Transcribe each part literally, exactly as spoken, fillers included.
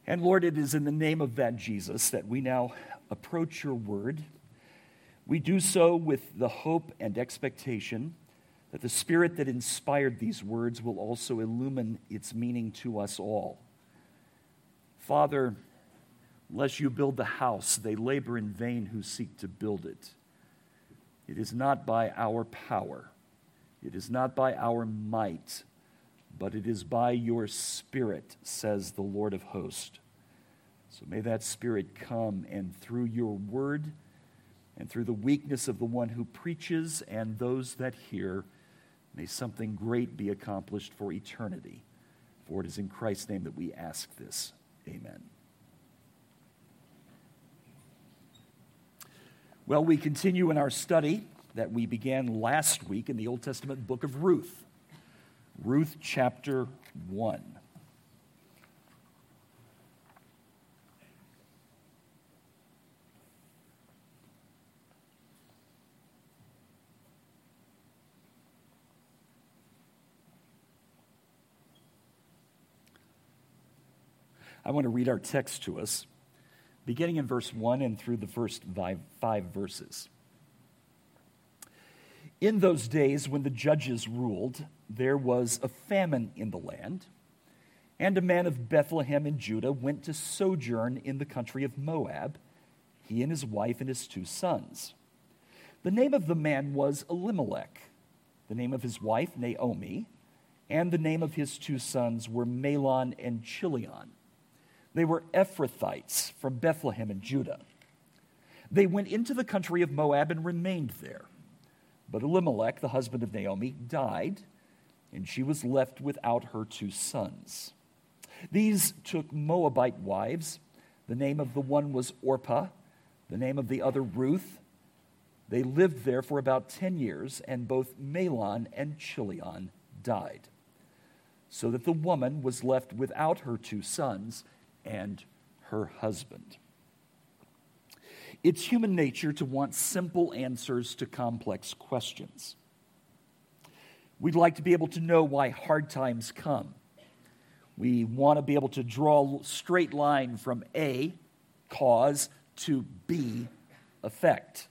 And Lord, it is in the name of that Jesus that we now approach your word. We do so with the hope and expectation that the Spirit that inspired these words will also illumine its meaning to us all. Father, unless you build the house, they labor in vain who seek to build it. It is not by our power, it is not by our might, but it is by your Spirit, says the Lord of hosts. So may that Spirit come, and through your word and through the weakness of the one who preaches and those that hear, may something great be accomplished for eternity. For it is in Christ's name that we ask this. Amen. Well, we continue in our study that we began last week in the Old Testament book of Ruth. Ruth chapter one. I want to read our text to us, beginning in verse one and through the first five, five verses. In those days when the judges ruled, there was a famine in the land, and a man of Bethlehem in Judah went to sojourn in the country of Moab, he and his wife and his two sons. The name of the man was Elimelech, the name of his wife Naomi, and the name of his two sons were Mahlon and Chilion. They were Ephrathites from Bethlehem in Judah. They went into the country of Moab and remained there. But Elimelech, the husband of Naomi, died, and she was left without her two sons. These took Moabite wives. The name of the one was Orpah, the name of the other Ruth. They lived there for about ten years, and both Mahlon and Chilion died, so that the woman was left without her two sons and her husband. It's human nature to want simple answers to complex questions. We'd like to be able to know why hard times come. We want to be able to draw a straight line from A, cause, to B, effect.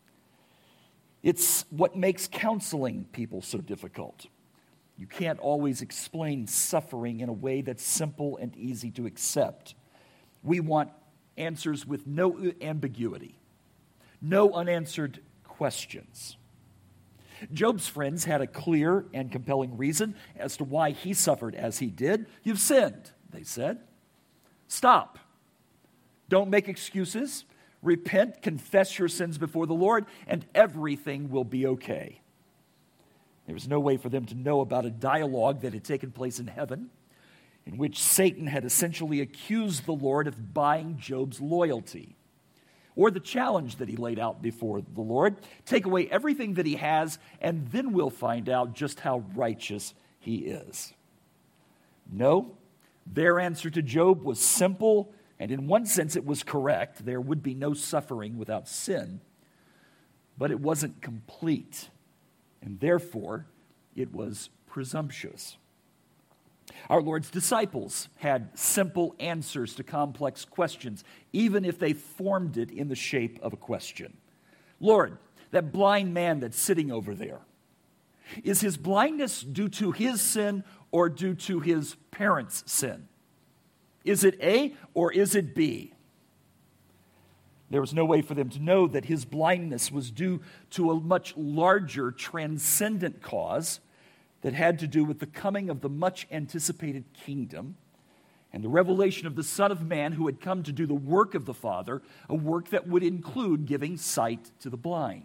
It's what makes counseling people so difficult. You can't always explain suffering in a way that's simple and easy to accept. We want answers with no ambiguity, no unanswered questions. Job's friends had a clear and compelling reason as to why he suffered as he did. You've sinned, they said. Stop. Don't make excuses. Repent, confess your sins before the Lord, and everything will be okay. There was no way for them to know about a dialogue that had taken place in heaven, in which Satan had essentially accused the Lord of buying Job's loyalty, or the challenge that he laid out before the Lord: take away everything that he has, and then we'll find out just how righteous he is. No, their answer to Job was simple, and in one sense it was correct. There would be no suffering without sin, but it wasn't complete, and therefore it was presumptuous. Our Lord's disciples had simple answers to complex questions, even if they formed it in the shape of a question. Lord, that blind man that's sitting over there, is his blindness due to his sin or due to his parents' sin? Is it A or is it B? There was no way for them to know that his blindness was due to a much larger transcendent cause that had to do with the coming of the much-anticipated kingdom and the revelation of the Son of Man who had come to do the work of the Father, a work that would include giving sight to the blind.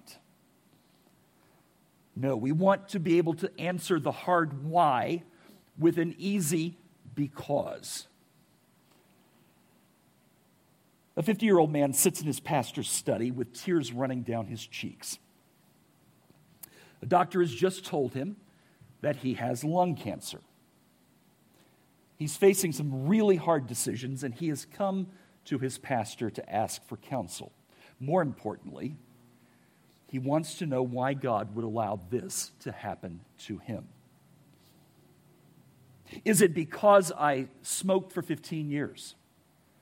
No, we want to be able to answer the hard why with an easy because. A fifty-year-old man sits in his pastor's study with tears running down his cheeks. The doctor has just told him that he has lung cancer. He's facing some really hard decisions, and he has come to his pastor to ask for counsel. More importantly, he wants to know why God would allow this to happen to him. Is it because I smoked for fifteen years?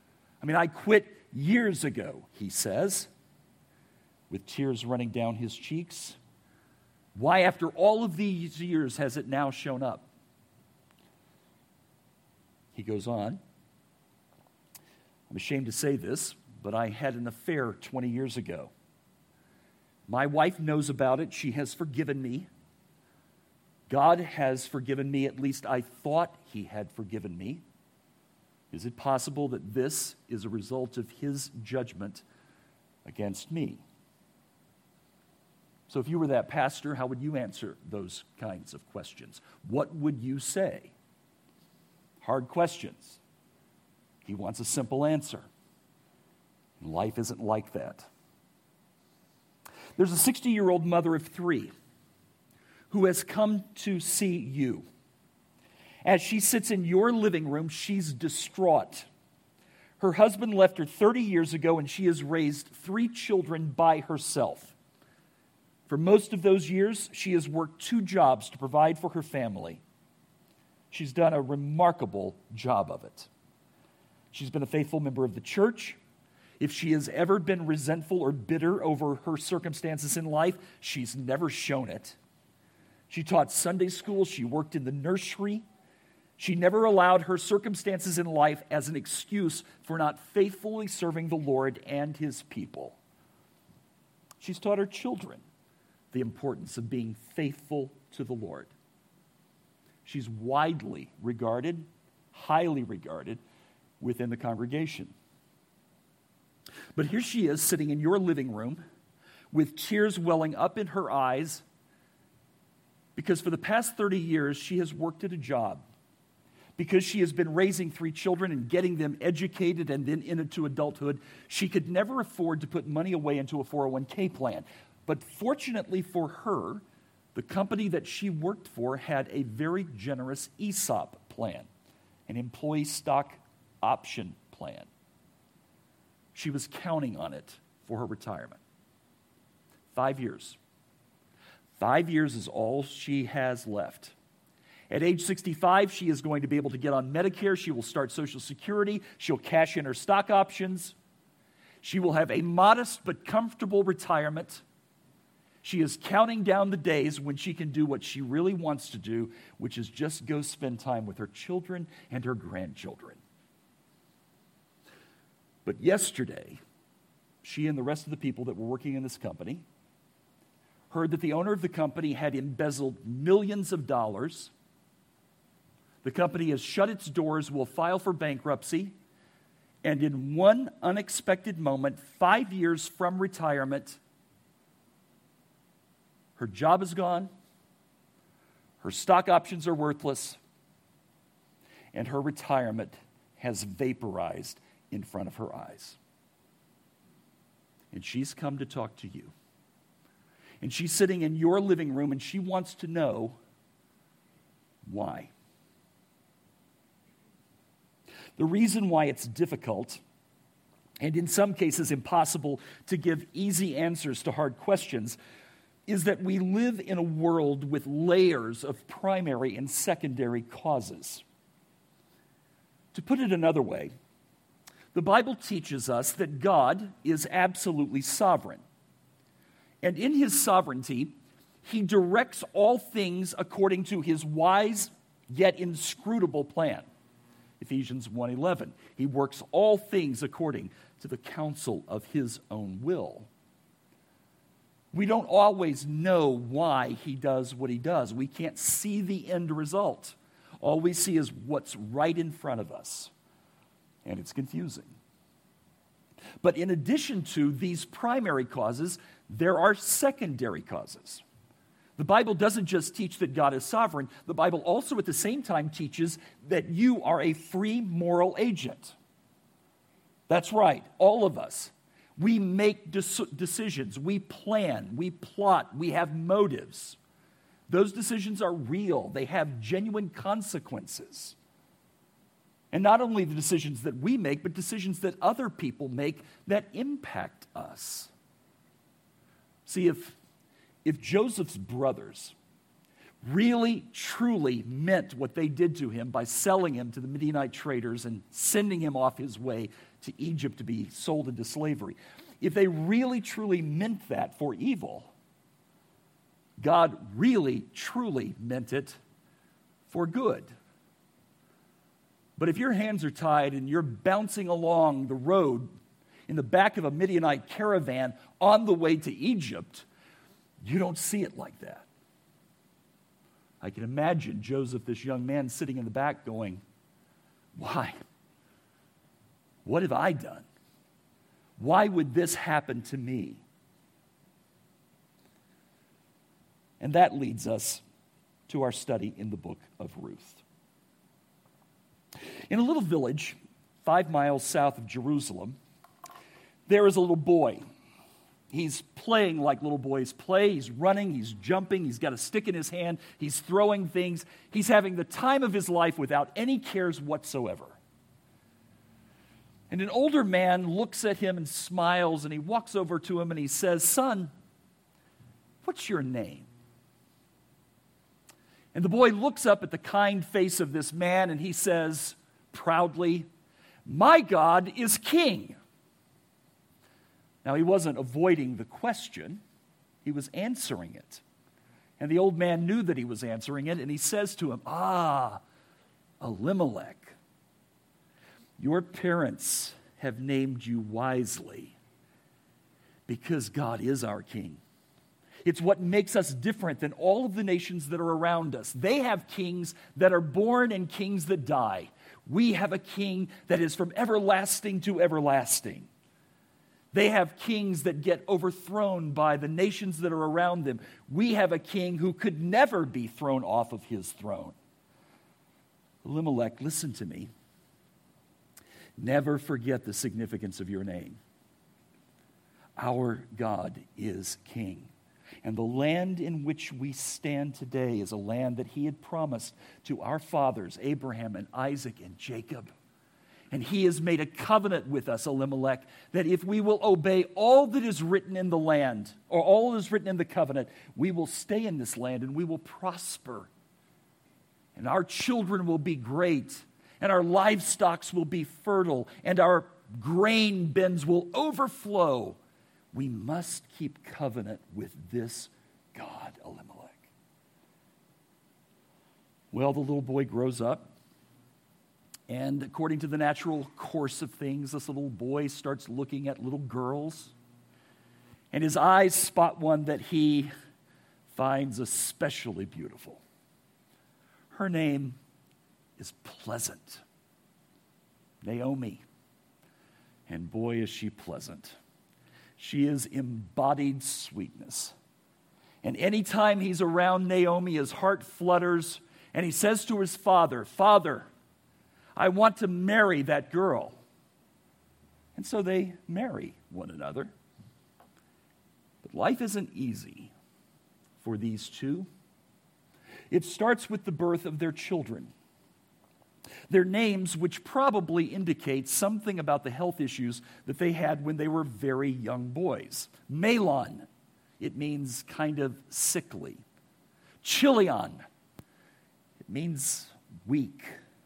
I mean, I quit years ago, he says, with tears running down his cheeks. Why, after all of these years, has it now shown up? He goes on, I'm ashamed to say this, but I had an affair twenty years ago. My wife knows about it. She has forgiven me. God has forgiven me. At least I thought he had forgiven me. Is it possible that this is a result of his judgment against me? So if you were that pastor, how would you answer those kinds of questions? What would you say? Hard questions. He wants a simple answer. Life isn't like that. There's a sixty-year-old mother of three who has come to see you. As she sits in your living room, she's distraught. Her husband left her thirty years ago, and she has raised three children by herself. For most of those years, she has worked two jobs to provide for her family. She's done a remarkable job of it. She's been a faithful member of the church. If she has ever been resentful or bitter over her circumstances in life, she's never shown it. She taught Sunday school. She worked in the nursery. She never allowed her circumstances in life as an excuse for not faithfully serving the Lord and his people. She's taught her children the importance of being faithful to the Lord. She's widely regarded, highly regarded within the congregation. But here she is sitting in your living room with tears welling up in her eyes because for the past thirty years she has worked at a job. Because she has been raising three children and getting them educated and then into adulthood, she could never afford to put money away into a four oh one k plan. But fortunately for her, the company that she worked for had a very generous E S O P plan, an employee stock option plan. She was counting on it for her retirement. Five years. Five years is all she has left. At age sixty-five, she is going to be able to get on Medicare. She will start Social Security. She'll cash in her stock options. She will have a modest but comfortable retirement. She is counting down the days when she can do what she really wants to do, which is just go spend time with her children and her grandchildren. But yesterday, she and the rest of the people that were working in this company heard that the owner of the company had embezzled millions of dollars. The company has shut its doors, will file for bankruptcy, and in one unexpected moment, five years from retirement, her job is gone, her stock options are worthless, and her retirement has vaporized in front of her eyes. And she's come to talk to you. And she's sitting in your living room and she wants to know why. The reason why it's difficult, and in some cases impossible, to give easy answers to hard questions is that we live in a world with layers of primary and secondary causes. To put it another way, the Bible teaches us that God is absolutely sovereign. And in his sovereignty, he directs all things according to his wise yet inscrutable plan. Ephesians one eleven. He works all things according to the counsel of his own will. We don't always know why he does what he does. We can't see the end result. All we see is what's right in front of us. And it's confusing. But in addition to these primary causes, there are secondary causes. The Bible doesn't just teach that God is sovereign. The Bible also at the same time teaches that you are a free moral agent. That's right, all of us. We make decisions, we plan, we plot, we have motives. Those decisions are real. They have genuine consequences. And not only the decisions that we make, but decisions that other people make that impact us. See, if, if Joseph's brothers really, truly meant what they did to him by selling him to the Midianite traders and sending him off his way to Egypt to be sold into slavery, if they really, truly meant that for evil, God really, truly meant it for good. But if your hands are tied and you're bouncing along the road in the back of a Midianite caravan on the way to Egypt, you don't see it like that. I can imagine Joseph, this young man, sitting in the back going, why? What have I done? Why would this happen to me? And that leads us to our study in the book of Ruth. In a little village, five miles south of Jerusalem, there is a little boy. He's playing like little boys play. He's running, he's jumping, he's got a stick in his hand, he's throwing things. He's having the time of his life without any cares whatsoever. And an older man looks at him and smiles, and he walks over to him and he says, "Son, what's your name?" And the boy looks up at the kind face of this man and he says proudly, "My God is king." Now, he wasn't avoiding the question, he was answering it. And the old man knew that he was answering it, and he says to him, "Ah, Elimelech, your parents have named you wisely because God is our king. It's what makes us different than all of the nations that are around us. They have kings that are born and kings that die. We have a king that is from everlasting to everlasting. They have kings that get overthrown by the nations that are around them. We have a king who could never be thrown off of his throne. Elimelech, listen to me. Never forget the significance of your name. Our God is king. And the land in which we stand today is a land that he had promised to our fathers, Abraham and Isaac and Jacob. And he has made a covenant with us, Elimelech, that if we will obey all that is written in the land, or all that is written in the covenant, we will stay in this land and we will prosper. And our children will be great, and our livestock will be fertile, and our grain bins will overflow. We must keep covenant with this God, Elimelech. Well, the little boy grows up. And according to the natural course of things, this little boy starts looking at little girls. And his eyes spot one that he finds especially beautiful. Her name is Pleasant. Naomi. And boy, is she pleasant. She is embodied sweetness. And anytime he's around Naomi, his heart flutters. And he says to his father, "Father, I want to marry that girl." And so they marry one another. But life isn't easy for these two. It starts with the birth of their children. Their names, which probably indicate something about the health issues that they had when they were very young boys. Mahlon, it means kind of sickly. Chilion, it means weak.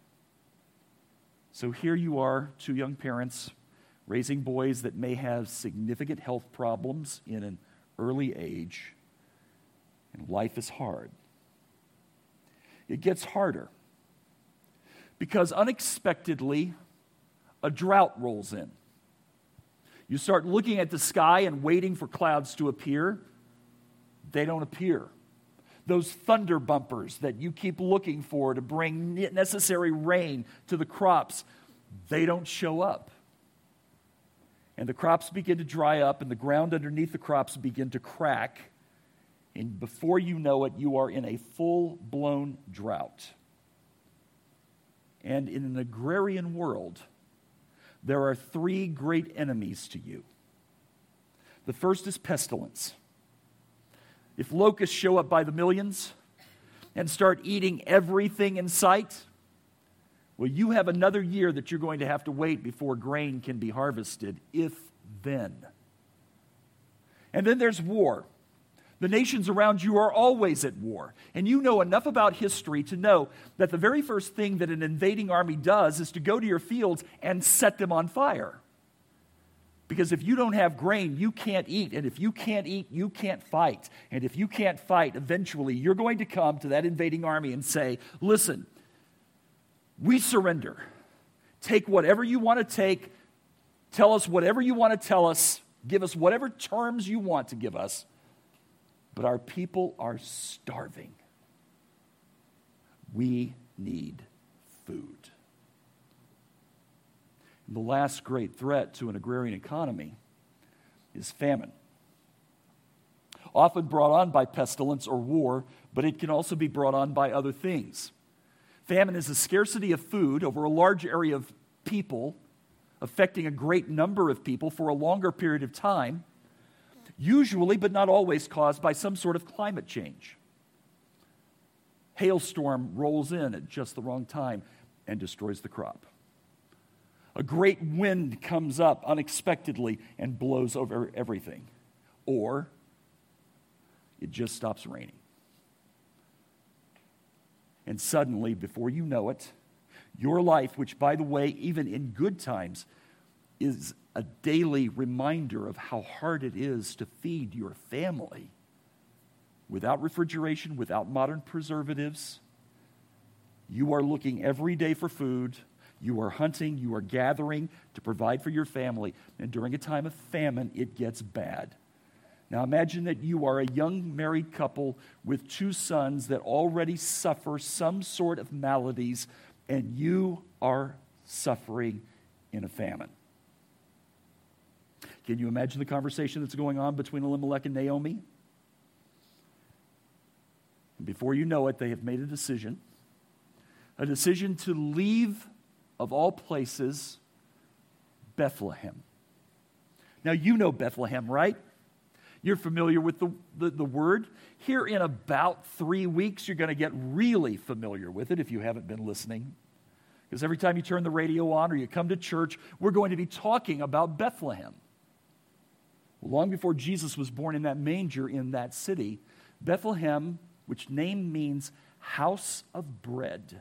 So here you are, two young parents raising boys that may have significant health problems in an early age, and life is hard. It gets harder because unexpectedly a drought rolls in. You start looking at the sky and waiting for clouds to appear. They don't appear. Those thunder bumpers that you keep looking for to bring necessary rain to the crops, they don't show up. And the crops begin to dry up, and the ground underneath the crops begin to crack. And before you know it, you are in a full-blown drought. And in an agrarian world, there are three great enemies to you. The first is pestilence. If locusts show up by the millions and start eating everything in sight, well, you have another year that you're going to have to wait before grain can be harvested, if then. And then there's war. The nations around you are always at war. And you know enough about history to know that the very first thing that an invading army does is to go to your fields and set them on fire. Because if you don't have grain, you can't eat. And if you can't eat, you can't fight. And if you can't fight, eventually you're going to come to that invading army and say, listen, we surrender. Take whatever you want to take. Tell us whatever you want to tell us. Give us whatever terms you want to give us. But our people are starving. We need food. And the last great threat to an agrarian economy is famine. Often brought on by pestilence or war, but it can also be brought on by other things. Famine is a scarcity of food over a large area of people, affecting a great number of people for a longer period of time, usually but not always caused by some sort of climate change. Hailstorm rolls in at just the wrong time and destroys the crop. A great wind comes up unexpectedly and blows over everything. Or it just stops raining. And suddenly, before you know it, your life, which, by the way, even in good times, is a daily reminder of how hard it is to feed your family without refrigeration, without modern preservatives. You are looking every day for food. You are hunting. You are gathering to provide for your family. And during a time of famine, it gets bad. Now imagine that you are a young married couple with two sons that already suffer some sort of maladies, and you are suffering in a famine. Can you imagine the conversation that's going on between Elimelech and Naomi? And before you know it, they have made a decision. A decision to leave, of all places, Bethlehem. Now you know Bethlehem, right? You're familiar with the, the, the word. Here in about three weeks, you're going to get really familiar with it if you haven't been listening. Because every time you turn the radio on or you come to church, we're going to be talking about Bethlehem. Long before Jesus was born in that manger in that city, Bethlehem, which name means house of bread.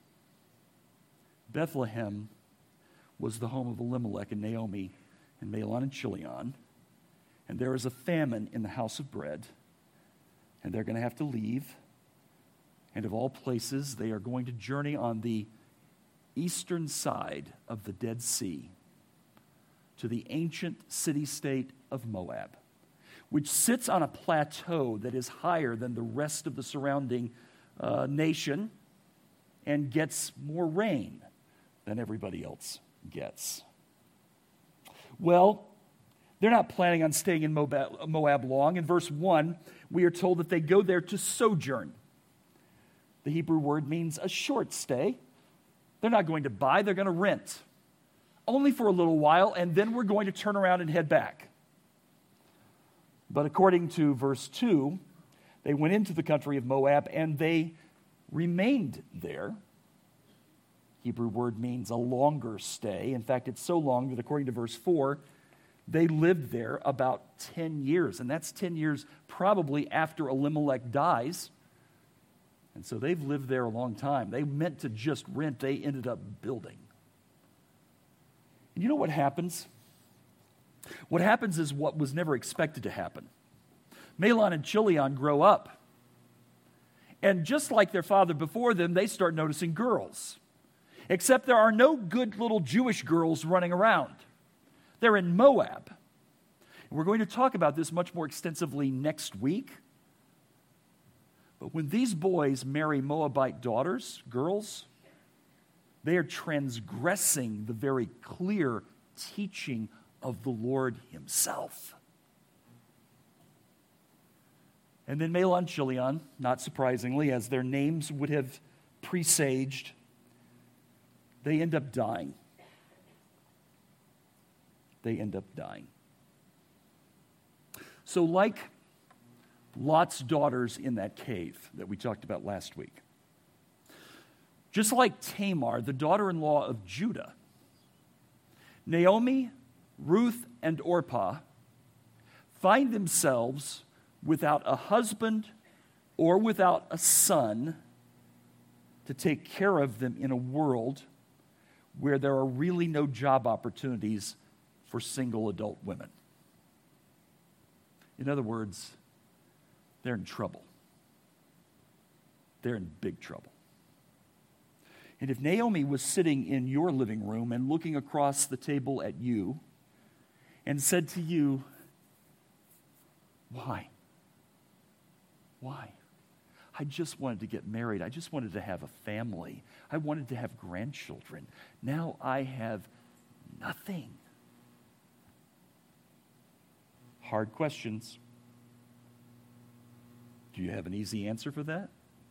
Bethlehem was the home of Elimelech and Naomi and Mahlon and Chilion. And there is a famine in the house of bread. And they're going to have to leave. And of all places, they are going to journey on the eastern side of the Dead Sea to the ancient city-state of Moab, which sits on a plateau that is higher than the rest of the surrounding uh, nation and gets more rain than everybody else gets. Well, they're not planning on staying in Moab, Moab long. In verse one, we are told that they go there to sojourn. The Hebrew word means a short stay. They're not going to buy, they're going to rent. Only for a little while, and then we're going to turn around and head back. But according to verse two, they went into the country of Moab and they remained there. Hebrew word means a longer stay. In fact, it's so long that according to verse four, they lived there about ten years. And that's ten years probably after Elimelech dies. And so they've lived there a long time. They meant to just rent. They ended up building. And you know what happens? What happens is what was never expected to happen. Mahlon and Chilion grow up. And just like their father before them, they start noticing girls. Except there are no good little Jewish girls running around. They're in Moab. And we're going to talk about this much more extensively next week. But when these boys marry Moabite daughters, girls, they are transgressing the very clear teaching of the Lord himself. And then Mahlon and Chilion, not surprisingly, as their names would have presaged, they end up dying. They end up dying. So like Lot's daughters in that cave that we talked about last week, just like Tamar, the daughter-in-law of Judah, Naomi, Ruth, and Orpah find themselves without a husband or without a son to take care of them in a world where there are really no job opportunities for single adult women. In other words, they're in trouble. They're in big trouble. And if Naomi was sitting in your living room and looking across the table at you and said to you, why? Why? I just wanted to get married. I just wanted to have a family. I wanted to have grandchildren. Now I have nothing. Hard questions. Do you have an easy answer for that?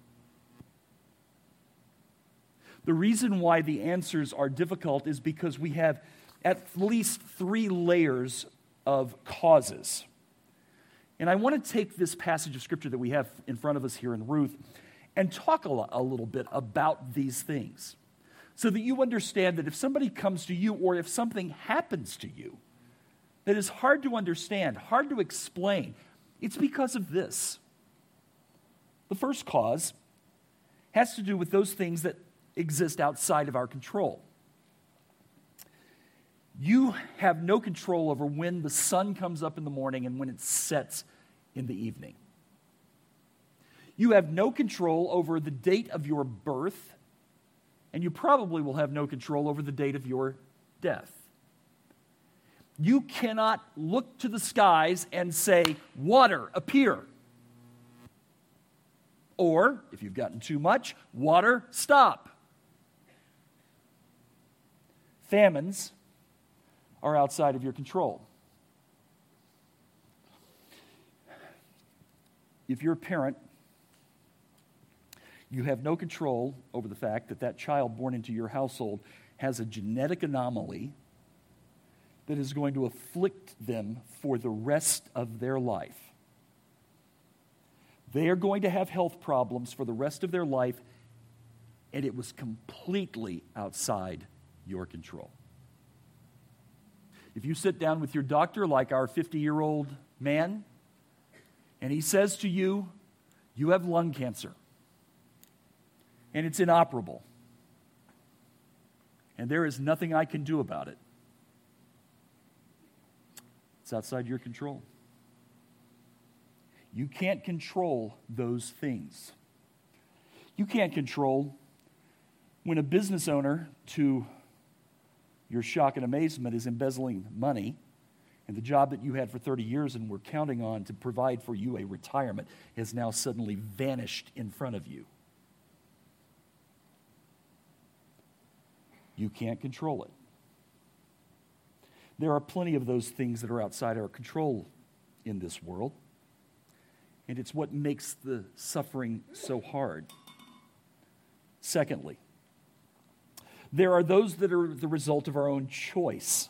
The reason why the answers are difficult is because we have at least three layers of causes. And I want to take this passage of Scripture that we have in front of us here in Ruth and talk a, lo- a little bit about these things so that you understand that if somebody comes to you or if something happens to you that is hard to understand, hard to explain, it's because of this. The first cause has to do with those things that exist outside of our control. You have no control over when the sun comes up in the morning and when it sets in the evening. You have no control over the date of your birth, and you probably will have no control over the date of your death. You cannot look to the skies and say, water, appear. Or, if you've gotten too much, water, stop. Famines are outside of your control. If you're a parent, you have no control over the fact that that child born into your household has a genetic anomaly that is going to afflict them for the rest of their life. They are going to have health problems for the rest of their life, and it was completely outside your control. If you sit down with your doctor, like our fifty-year-old man, and he says to you, you have lung cancer, and it's inoperable, and there is nothing I can do about it, it's outside your control. You can't control those things. You can't control when a business owner, to your shock and amazement, is embezzling money, and the job that you had for thirty years and were counting on to provide for you a retirement has now suddenly vanished in front of you. You can't control it. There are plenty of those things that are outside our control in this world, and it's what makes the suffering so hard. Secondly, there are those that are the result of our own choice.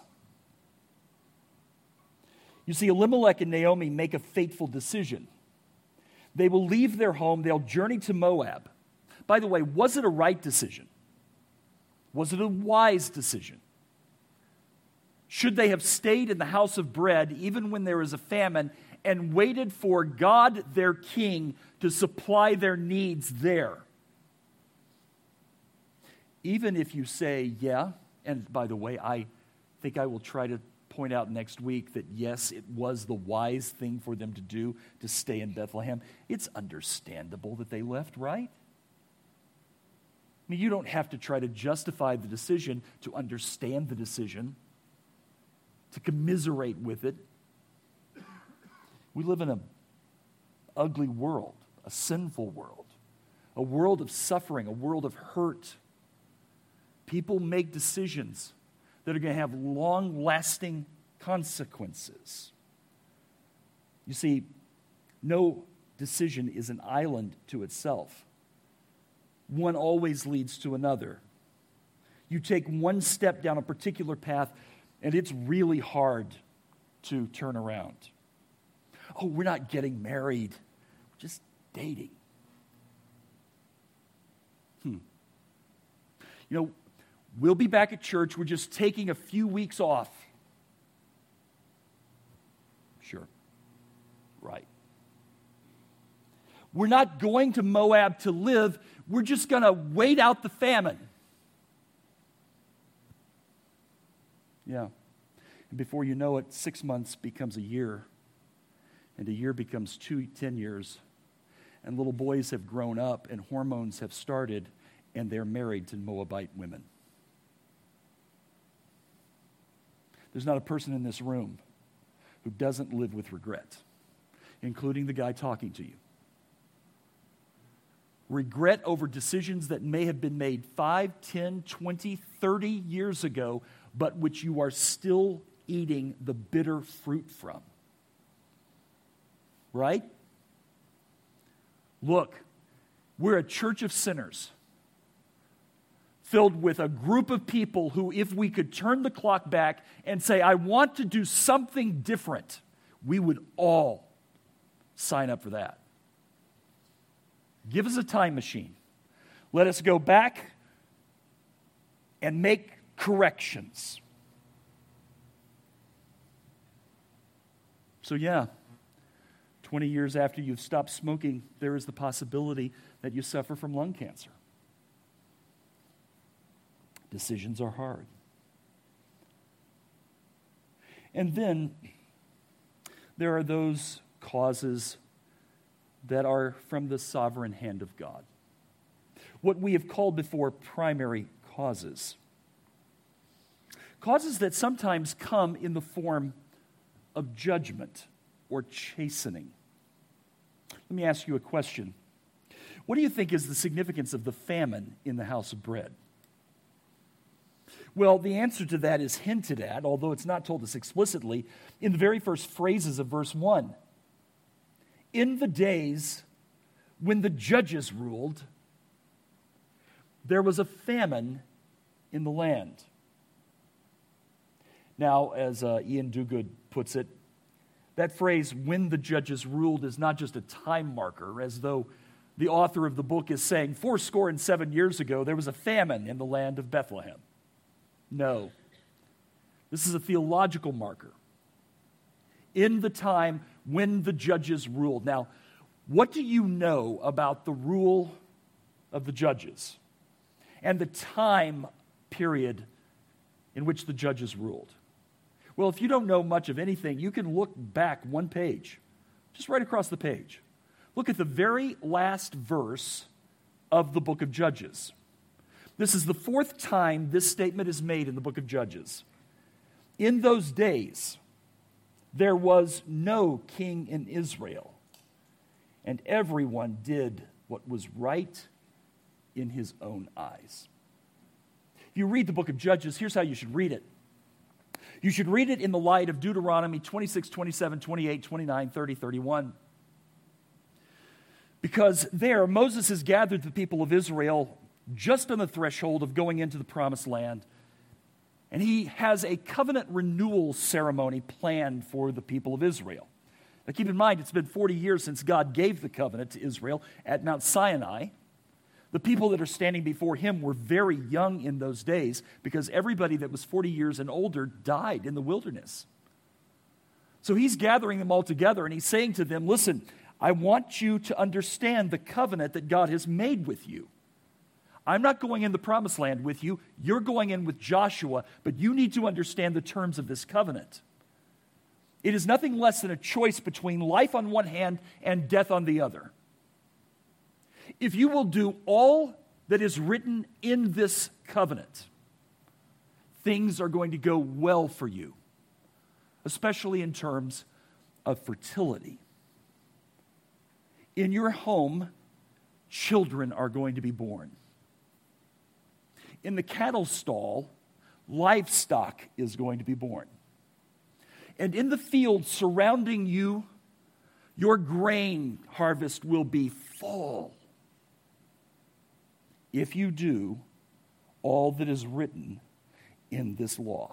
You see, Elimelech and Naomi make a fateful decision. They will leave their home, they'll journey to Moab. By the way, was it a right decision? Was it a wise decision? Should they have stayed in the house of bread even when there was a famine and waited for God, their king, to supply their needs there? Even if you say, yeah, and by the way, I think I will try to point out next week that yes, it was the wise thing for them to do to stay in Bethlehem. It's understandable that they left, right? I mean, you don't have to try to justify the decision to understand the decision, to commiserate with it. We live in an ugly world, a sinful world, a world of suffering, a world of hurt. People make decisions that are going to have long-lasting consequences. You see, no decision is an island to itself. One always leads to another. You take one step down a particular path, and it's really hard to turn around. Oh, we're not getting married. We're just dating. Hmm. You know, we'll be back at church. We're just taking a few weeks off. Sure. Right. We're not going to Moab to live. We're just going to wait out the famine. Yeah. And before you know it, six months becomes a year. And a year becomes two, ten years. And little boys have grown up and hormones have started and they're married to Moabite women. There's not a person in this room who doesn't live with regret, including the guy talking to you. Regret over decisions that may have been made five, ten, twenty, thirty years ago, but which you are still eating the bitter fruit from. Right? Look, we're a church of sinners filled with a group of people who, if we could turn the clock back and say, I want to do something different, we would all sign up for that. Give us a time machine. Let us go back and make corrections. So yeah, twenty years after you've stopped smoking, there is the possibility that you suffer from lung cancer. Decisions are hard. And then there are those causes that are from the sovereign hand of God. What we have called before primary causes. Causes that sometimes come in the form of judgment or chastening. Let me ask you a question. What do you think is the significance of the famine in the house of bread? Well, the answer to that is hinted at, although it's not told us explicitly, in the very first phrases of verse one. In the days when the judges ruled, there was a famine in the land. Now, as uh, Ian Duguid puts it, that phrase, when the judges ruled, is not just a time marker, as though the author of the book is saying, four score and seven years ago, there was a famine in the land of Bethlehem. No. This is a theological marker. In the time when the judges ruled. Now, what do you know about the rule of the judges and the time period in which the judges ruled? Well, if you don't know much of anything, you can look back one page, just right across the page. Look at the very last verse of the book of Judges. This is the fourth time this statement is made in the book of Judges. In those days, there was no king in Israel, and everyone did what was right in his own eyes. If you read the book of Judges, here's how you should read it. You should read it in the light of Deuteronomy twenty-six, twenty-seven, twenty-eight, twenty-nine, thirty, thirty-one. Because there, Moses has gathered the people of Israel just on the threshold of going into the promised land. And he has a covenant renewal ceremony planned for the people of Israel. Now keep in mind, it's been forty years since God gave the covenant to Israel at Mount Sinai. The people that are standing before him were very young in those days because everybody that was forty years and older died in the wilderness. So he's gathering them all together and he's saying to them, listen, I want you to understand the covenant that God has made with you. I'm not going in the promised land with you. You're going in with Joshua, but you need to understand the terms of this covenant. It is nothing less than a choice between life on one hand and death on the other. If you will do all that is written in this covenant, things are going to go well for you, especially in terms of fertility. In your home, children are going to be born. In the cattle stall, livestock is going to be born. And in the field surrounding you, your grain harvest will be full. If you do all that is written in this law.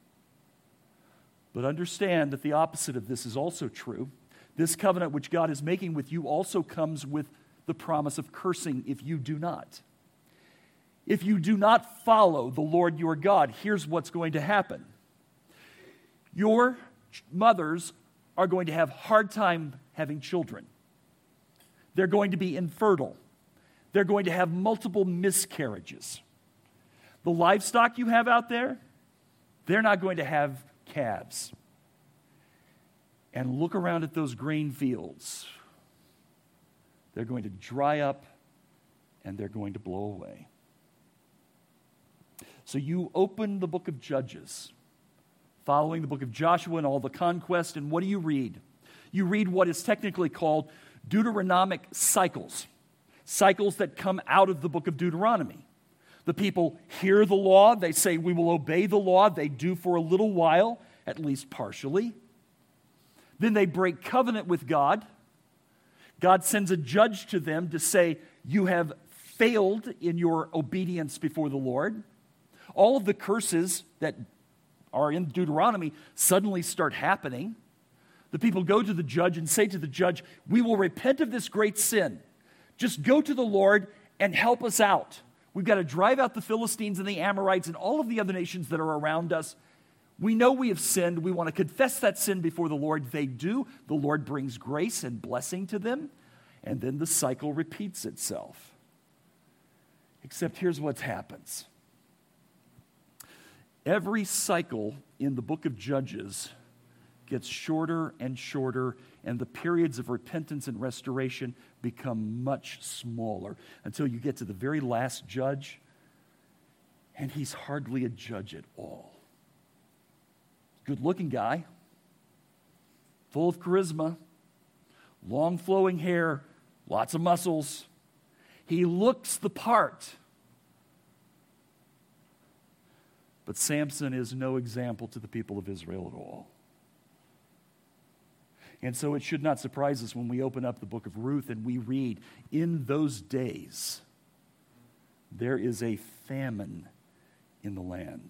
But understand that the opposite of this is also true. This covenant which God is making with you also comes with the promise of cursing if you do not. If you do not follow the Lord your God, here's what's going to happen. Your mothers are going to have a hard time having children. They're going to be infertile. They're going to have multiple miscarriages. The livestock you have out there, they're not going to have calves. And look around at those grain fields. They're going to dry up and they're going to blow away. So you open the book of Judges, following the book of Joshua and all the conquest, and what do you read? You read what is technically called Deuteronomic cycles, cycles that come out of the book of Deuteronomy. The people hear the law, they say, we will obey the law, they do for a little while, at least partially. Then they break covenant with God. God sends a judge to them to say, you have failed in your obedience before the Lord. All of the curses that are in Deuteronomy suddenly start happening. The people go to the judge and say to the judge, we will repent of this great sin. Just go to the Lord and help us out. We've got to drive out the Philistines and the Amorites and all of the other nations that are around us. We know we have sinned. We want to confess that sin before the Lord. They do. The Lord brings grace and blessing to them. And then the cycle repeats itself. Except here's what happens. Every cycle in the book of Judges gets shorter and shorter, and the periods of repentance and restoration become much smaller until you get to the very last judge, and he's hardly a judge at all. Good-looking guy, full of charisma, long flowing hair, lots of muscles. He looks the part. But Samson is no example to the people of Israel at all. And so it should not surprise us when we open up the book of Ruth and we read, in those days, there is a famine in the land.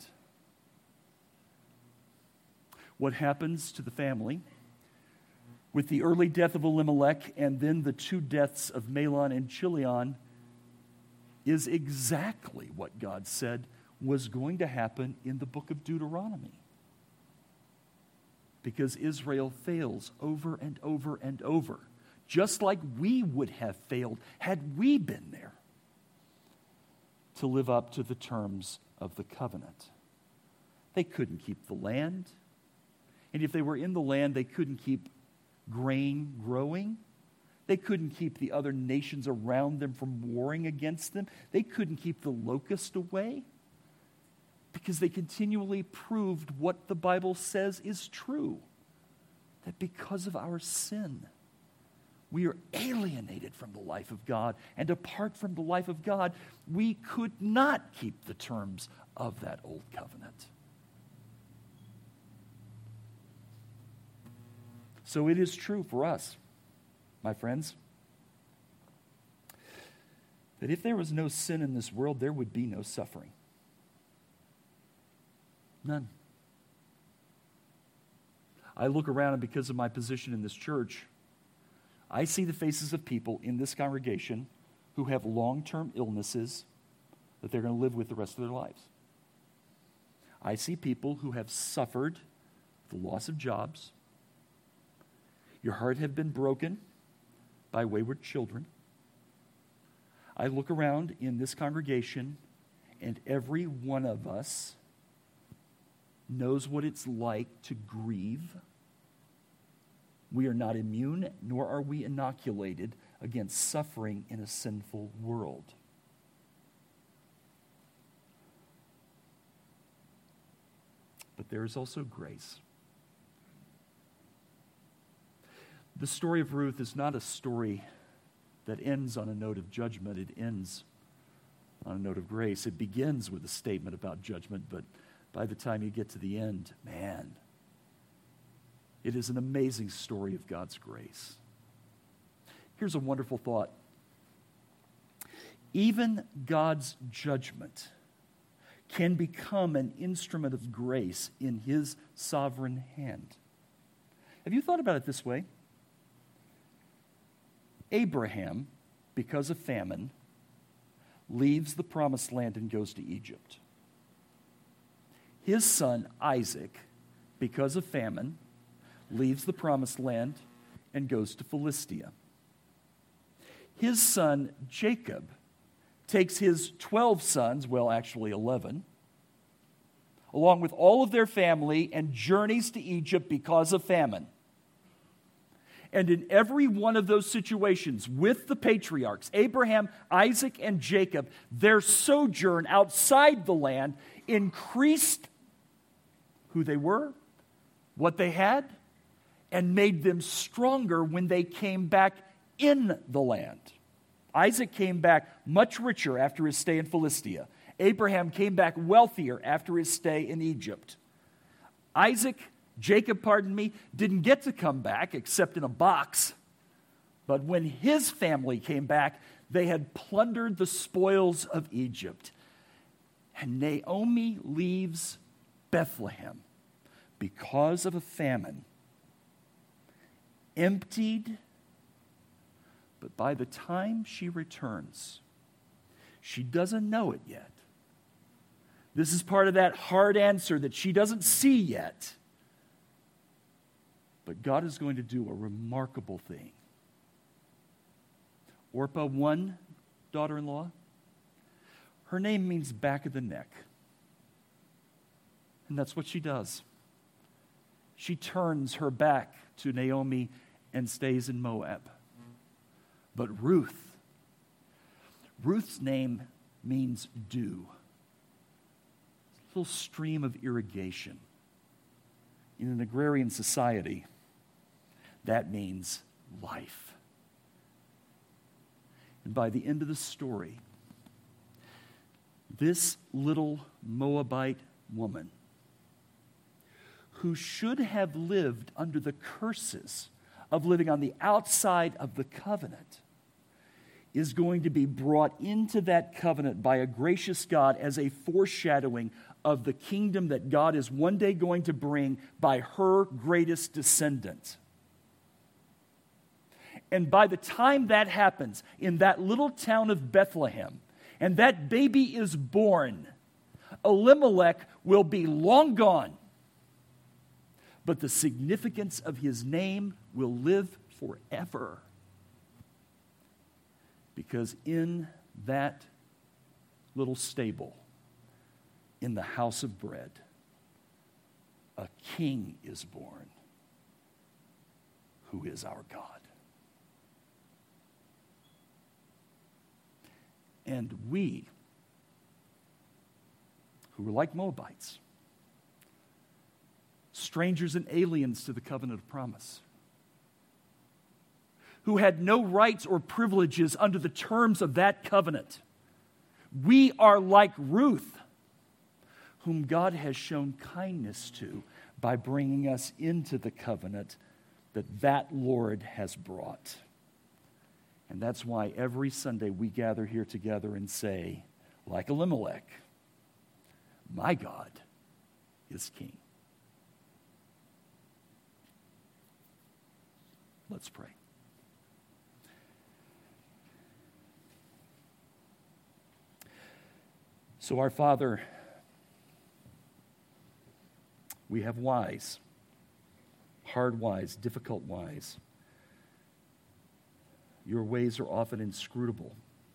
What happens to the family with the early death of Elimelech and then the two deaths of Mahlon and Chilion is exactly what God said was going to happen in the book of Deuteronomy. Because Israel fails over and over and over, just like we would have failed had we been there, to live up to the terms of the covenant. They couldn't keep the land. And if they were in the land, they couldn't keep grain growing. They couldn't keep the other nations around them from warring against them. They couldn't keep the locust away. Because they continually proved what the Bible says is true. That because of our sin, we are alienated from the life of God. And apart from the life of God, we could not keep the terms of that old covenant. So it is true for us, my friends, that if there was no sin in this world, there would be no suffering. None. I look around, and because of my position in this church, I see the faces of people in this congregation who have long-term illnesses that they're going to live with the rest of their lives. I see people who have suffered the loss of jobs. Your heart have been broken by wayward children. I look around in this congregation, and every one of us knows what it's like to grieve. We are not immune, nor are we inoculated against suffering in a sinful world. But there is also grace. The story of Ruth is not a story that ends on a note of judgment. It ends on a note of grace. It begins with a statement about judgment, but by the time you get to the end, man, it is an amazing story of God's grace. Here's a wonderful thought. Even God's judgment can become an instrument of grace in His sovereign hand. Have you thought about it this way? Abraham, because of famine, leaves the promised land and goes to Egypt. His son, Isaac, because of famine, leaves the promised land and goes to Philistia. his son Jacob takes his twelve sons, well, actually eleven, along with all of their family, and journeys to Egypt because of famine. And in every one of those situations with the patriarchs, Abraham, Isaac, and Jacob, their sojourn outside the land increased who they were, what they had, and made them stronger when they came back in the land. Isaac came back much richer after his stay in Philistia. Abraham came back wealthier after his stay in Egypt. Isaac, Jacob, pardon me, didn't get to come back except in a box. But when his family came back, they had plundered the spoils of Egypt. And Naomi leaves Bethlehem because of a famine, emptied. But by the time she returns, she doesn't know it yet. This is part of that hard answer that she doesn't see yet. But God is going to do a remarkable thing. Orpah, one daughter-in-law, her name means back of the neck. And that's what she does. She turns her back to Naomi and stays in Moab. But Ruth, Ruth's name means dew. A little stream of irrigation. In an agrarian society, that means life. And by the end of the story, this little Moabite woman, who should have lived under the curses of living on the outside of the covenant, is going to be brought into that covenant by a gracious God as a foreshadowing of the kingdom that God is one day going to bring by her greatest descendant. And by the time that happens in that little town of Bethlehem, and that baby is born, Elimelech will be long gone. But the significance of his name will live forever. Because in that little stable, in the house of bread, a king is born who is our God. And we, who were like Moabites, strangers and aliens to the covenant of promise, who had no rights or privileges under the terms of that covenant, we are like Ruth, whom God has shown kindness to by bringing us into the covenant that that Lord has brought. And that's why every Sunday we gather here together and say, like Elimelech, my God is king. Let's pray. So, our Father, we have whys, hard whys, difficult whys. Your ways are often inscrutable.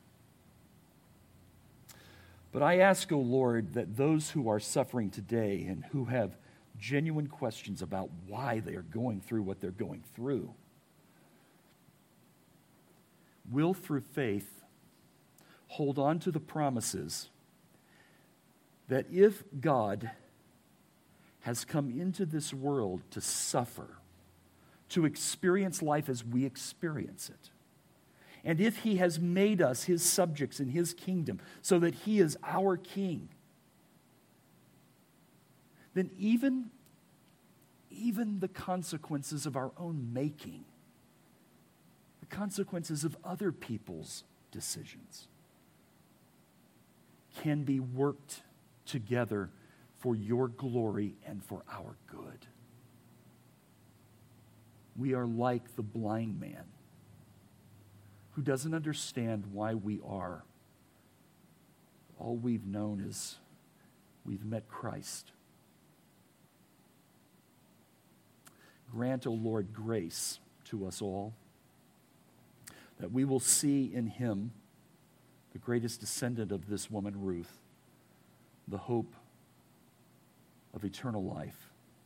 But I ask, O Lord, that those who are suffering today and who have genuine questions about why they are going through what they're going through will, through faith, hold on to the promises that if God has come into this world to suffer, to experience life as we experience it, and if he has made us his subjects in his kingdom so that he is our king, then even, even the consequences of our own making, the consequences of other people's decisions, can be worked together for your glory and for our good. We are like the blind man who doesn't understand why we are. All we've known is we've met Christ. Grant, O Lord, grace to us all, that we will see in him, the greatest descendant of this woman, Ruth, the hope of eternal life.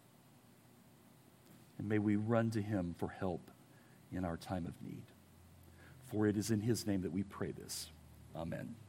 And may we run to him for help in our time of need. For it is in his name that we pray this. Amen.